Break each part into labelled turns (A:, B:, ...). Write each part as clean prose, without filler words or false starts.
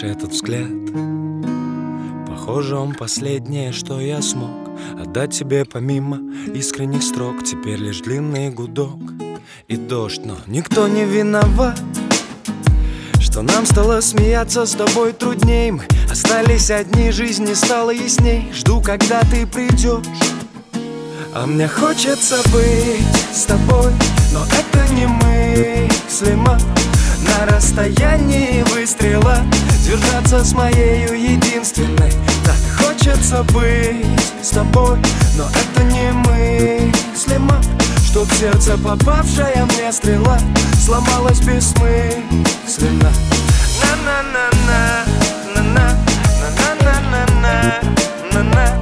A: Видишь этот взгляд? Похоже, он последнее, что я смог отдать тебе помимо искренних строк. Теперь лишь длинный гудок и дождь, но никто не виноват, что нам стало смеяться с тобой трудней. Мы остались одни, жизнь не стала ясней. Жду, когда ты придешь, а мне хочется быть с тобой, но это немыслимо. На расстоянии выстрела держаться с моею единственной. Так хочется быть с тобой, но это немыслимо. Чтоб сердце, попавшая мне стрела, сломалась бессмысленно. На-на-на-на, на-на, на-на-на-на, на-на.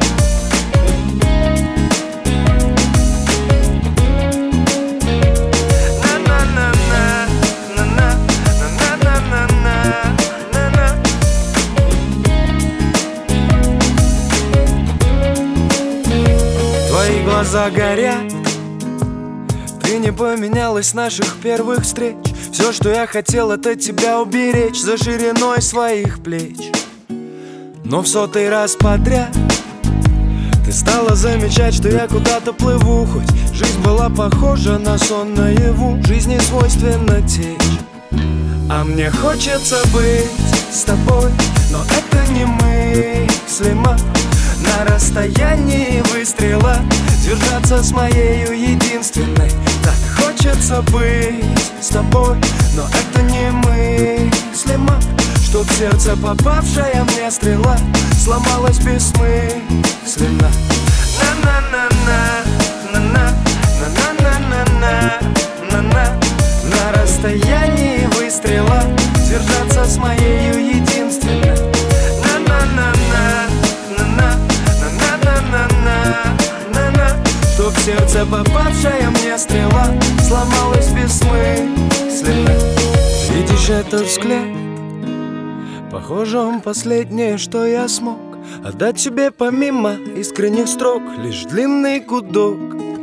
A: Твои глаза горят, ты не поменялась с наших первых встреч. Все, что я хотел, это тебя уберечь за шириной своих плеч. Но в 100-й раз подряд ты стала замечать, что я куда-то плыву. Хоть жизнь была похожа на сон наяву, жизни свойственно течь. А мне хочется быть с тобой, но это немыслимо. На расстоянии выстрела держаться с моею единственной. Так хочется быть с тобой, но это немыслимо. Чтоб сердце, попавшая мне стрела, сломалась бессмысленно. На-на-на-на, на-на, на-на-на-на, на-на. На расстоянии выстрела держаться с моею единственной. На-на-на-на, на-на, на-на-на-на, на-на. Чтоб сердце, попавшая мне стрела, сломалась бессмысленно. Видишь этот взгляд? Похоже, он последнее, что я смог отдать тебе помимо искренних строк. Лишь длинный гудок.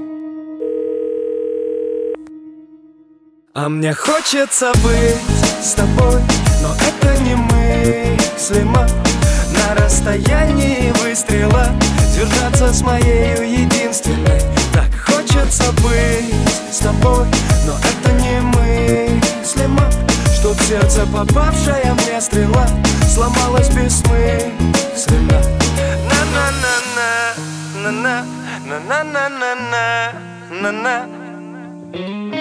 A: А мне хочется быть с тобой, но это немыслимо. На расстоянии выстрела держаться с моею единственной. Так хочется быть с тобой, но это немыслимо. Чтоб сердце, попавшая мне стрела, сломалась бессмысленно. На-на-на-на, на-на, на-на-на-на, на-на.